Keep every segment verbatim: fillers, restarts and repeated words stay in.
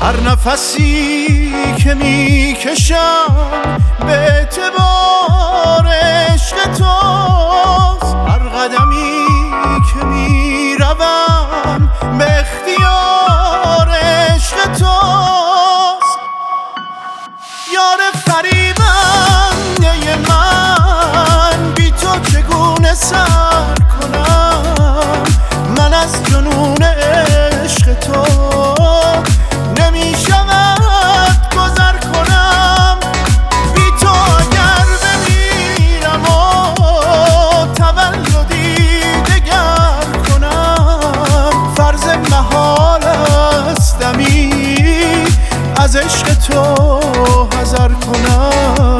هر نفسی که میکشم به اعتبار عشق توست، هر قدمی که میروم به اختیار عشق توست. یار فریبنده من، بی تو چگونه سر کنم؟ من از جنون عشق تو نمیشود گذر کنم. بی تو اگر بمیرم و تولدی دگر کنم، فرض محال است دمی از عشق تو حذر کنم.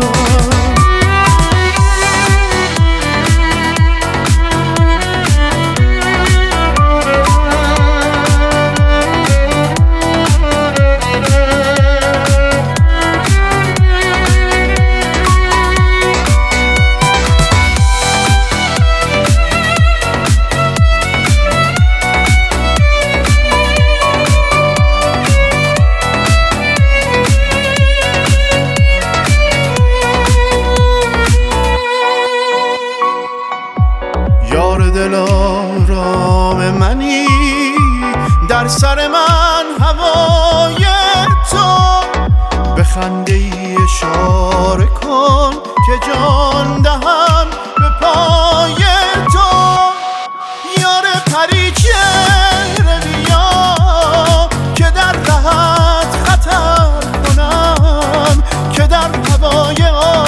یار دلارام منی، در سر من هوای تو، به خنده ای اشاره کن که جان دهم به پای تو. یار پری چهره بیا که در رهت خطر کنم، که در هوای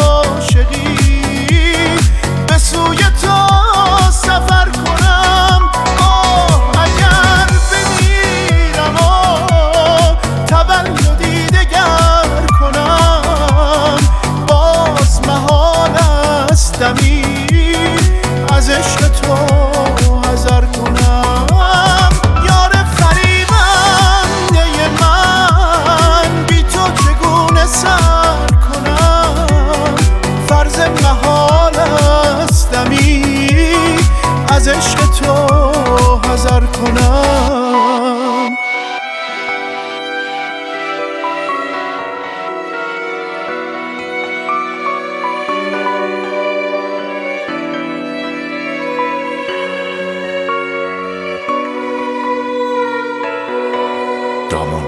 عاشقی به سوی تو سفر کنم. آه اگر بمیرم و تولدی دگر کنم، باز محال است دمی از عشق تو حذر کنم. یار فریبنده من، بی تو چگونه سر کنم؟ فرض محال است دمی از عشق تو حذر کنم. دامان